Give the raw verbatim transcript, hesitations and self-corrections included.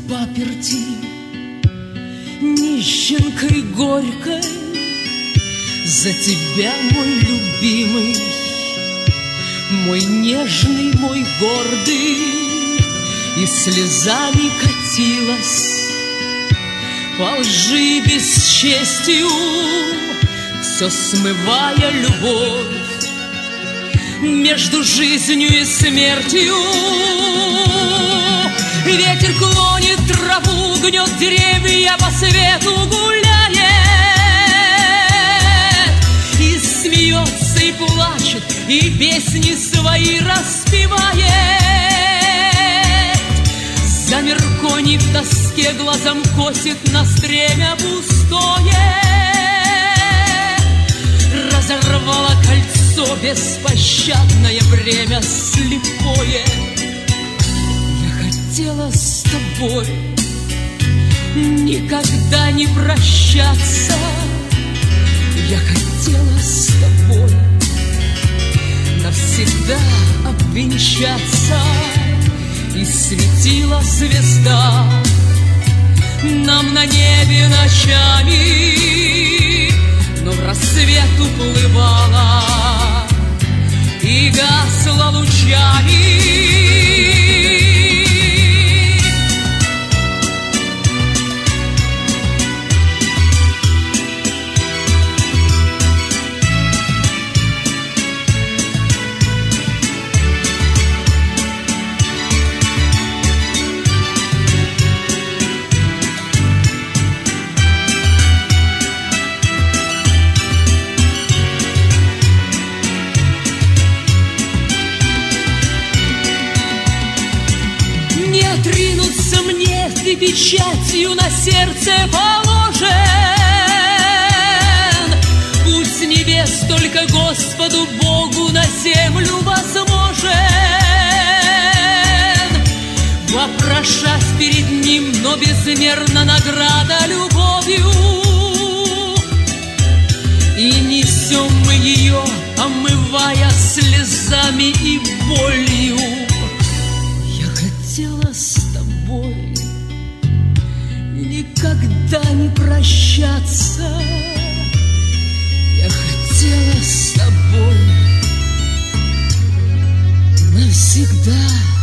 паперти, нищенкой горькой, за тебя, мой любимый, мой нежный, мой гордый, и слезами катилась по лжи бесчестью, все смывая любовь между жизнью и смертью. Ветер клонит траву, гнет деревья, по свету гуляет, и смеется, и плачет, и песни свои распевает. Замер конь и в тоске глазом косит на стремя пустое. Разорвало кольцо беспощадное время слепое. Я хотела с тобой никогда не прощаться. Я хотела с тобой навсегда обвенчаться. И светила звезда нам на небе ночами, но в рассвет уплывала и гасла лучами. Отринуться мне, ты печатью на сердце положен. Путь с небес только Господу Богу на землю возможен. Вопрошать перед Ним, но безмерна награда любовью. И несем мы ее, омывая слезами и болью. Хотела с тобой никогда не прощаться. Я хотела с тобой навсегда